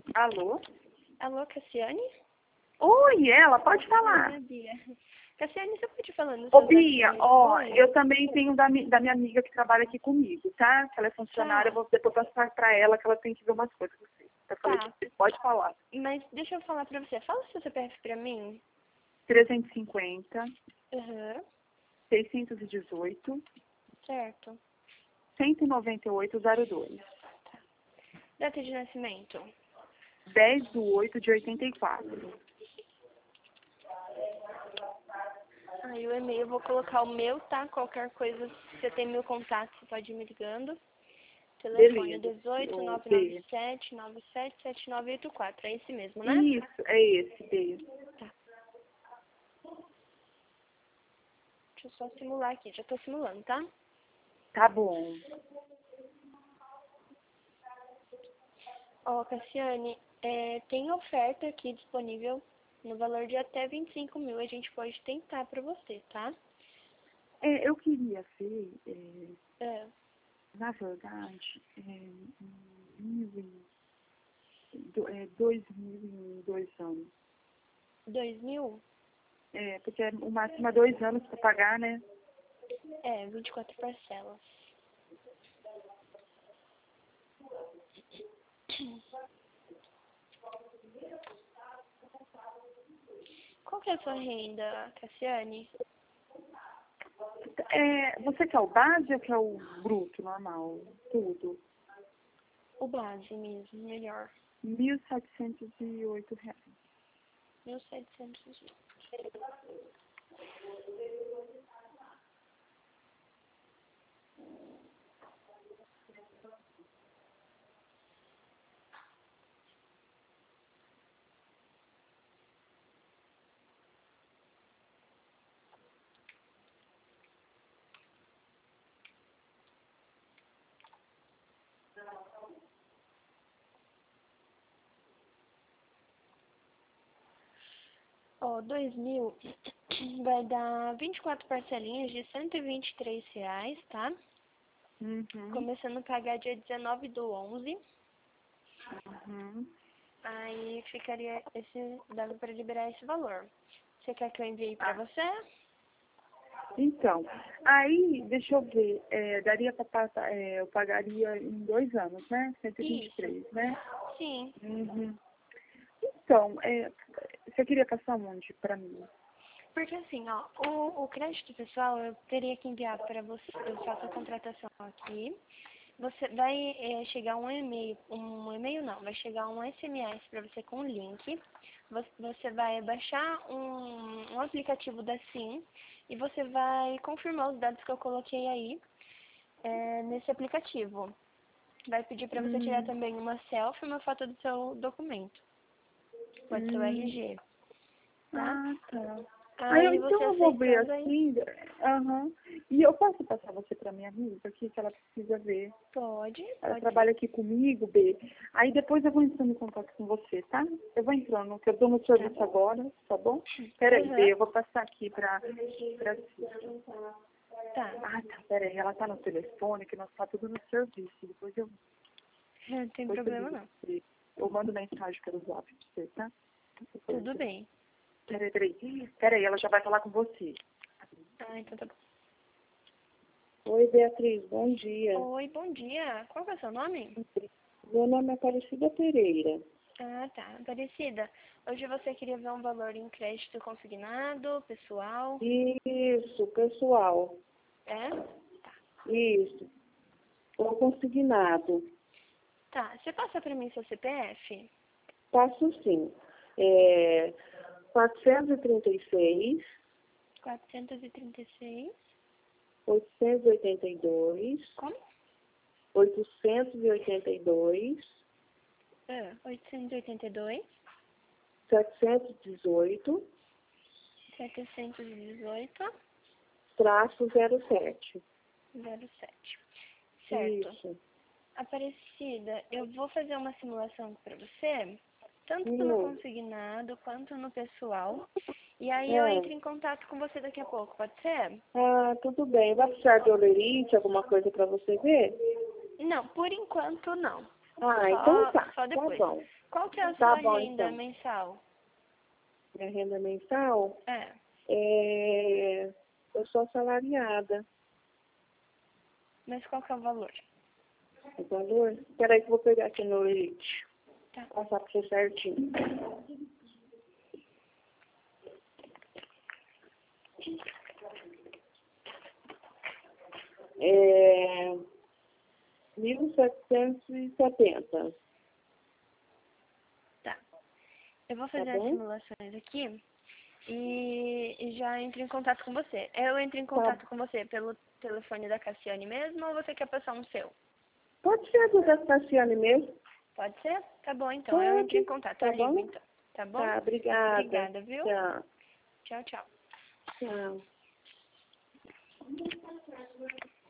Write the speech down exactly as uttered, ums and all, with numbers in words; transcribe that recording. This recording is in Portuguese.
Alô? Alô, Cassiane? Oi, ela, pode falar. Oi, Bia. Cassiane, você pode falar no Ô, seu Bia, telefone? ó, Oi? eu também tenho da, mi- da minha amiga que trabalha aqui comigo, tá? Que ela é funcionária, eu Tá, vou depois passar pra ela que ela tem que ver umas coisas com você. Eu falei que tá. você pode falar. Mas deixa eu falar pra você. Fala o seu C P F pra mim. trezentos e cinquenta, Aham, seiscentos e dezoito, certo. cento e noventa e oito, zero dois. Data de nascimento. dez de oito de oitenta e quatro. Aí o e-mail eu vou colocar o meu, tá? Qualquer coisa, se você tem meu contato, você pode ir me ligando. Telefone Beleza. dezoito, Ô, nove nove B. sete, nove sete sete nove oito quatro. É esse mesmo, né? Isso, é esse, B. Tá. Deixa eu só simular aqui. Já tô simulando, tá? Tá bom. Ó, Cassiane, é, tem oferta aqui disponível no valor de até vinte e cinco mil. A gente pode tentar pra você, tá? É, eu queria ver, é, É, na verdade, é, mil e- do- é, dois mil em dois anos. dois mil? É, porque é o máximo é dois anos para pagar, né? É, vinte e quatro parcelas. Qual que é a sua renda, Cassiane? É, você quer o base ou quer o bruto, normal? Tudo. O base mesmo, melhor. Mil setecentos e oito reais. mil setecentos. Ó, dois mil vai dar vinte e quatro parcelinhas de cento e vinte e três reais, tá? Uhum, Começando a pagar dia dezenove do onze. uhum. Aí ficaria esse, dava pra liberar esse valor. Você quer que eu envie pra Ah, você? então, aí, deixa eu ver, é, daria para passar, é, eu pagaria em dois anos, né? Cento e e vinte e Isso. três, né? Sim. Uhum. Então, é, você queria passar onde para mim? Porque assim, ó, o, o crédito pessoal eu teria que enviar para você, eu faço a contratação aqui. Você vai eh, chegar um e-mail, um e-mail não, vai chegar um S M S para você com o link. Você, você vai baixar um, um aplicativo da Sim e você vai confirmar os dados que eu coloquei aí eh, nesse aplicativo. Vai pedir para você tirar Hum, também uma selfie e uma foto do seu documento, pode ser o hum, R G, tá? ah, tá. Aí, eu- Aí você então eu vou ver aceitando aí, assim, aham. E eu posso passar você para minha amiga aqui, que ela precisa ver. pode, Ela pode sim. trabalha aqui comigo, B. Aí depois eu vou entrando em contato com você, tá? Eu vou entrando, que eu tô no Tá serviço bom. agora, tá bom? Peraí, Aham. B, eu vou passar aqui pra, pra Tá. Ah, tá, peraí, ela tá no telefone, que nós tá tudo no serviço. Depois eu, Não tem depois eu problema ligo não. pra você. Eu mando mensagem pelo zap pra você, tá? Tudo bem. Peraí, peraí. Peraí, ela já vai falar com você. Ah, então tá bom. Oi, Beatriz, bom dia. Oi, bom dia. Qual que é o seu nome? Meu nome é Aparecida Pereira. Ah, tá. Aparecida, hoje você queria ver um valor em crédito consignado, pessoal, Isso, pessoal. é? Isso. Ou consignado. Tá. Você passa pra mim seu C P F? Passo sim. É quatrocentos e trinta e seis, quatrocentos e trinta e seis. oitocentos e oitenta e dois, Como? oitocentos e oitenta e dois, É, oitocentos e oitenta e dois. setecentos e dezoito, setecentos e dezoito. traço zero sete. zero sete. Certo. Isso. Aparecida, eu vou fazer uma simulação para você, tanto no Hum. consignado quanto no pessoal. E aí eu É. entro em contato com você daqui a pouco, pode ser? Ah, tudo bem. Vai precisar de olerite, alguma coisa para você ver? Não, por enquanto não. Ah, Só, então tá. só depois. Tá bom. Qual que é a Tá sua bom, renda então. mensal? Minha renda mensal, É. é... eu sou assalariada. Mas qual que é o valor? O valor? Espera aí que eu vou pegar aqui no Elite. Tá. Passar para você certinho. É... mil setecentos e setenta. Tá. Eu vou Tá fazer as bom? simulações aqui e, e já entro em contato com você. Eu entro em Tá. contato com você pelo telefone da Cassiane mesmo ou você quer passar um seu? Pode ser do da Cassiane mesmo? Pode ser? Tá bom, então. Eu entro Pode. em contato. Tá Eu ligo, bom? então. Tá bom? Tá, obrigada. Obrigada, viu? Tchau. Tchau, tchau. Tchau.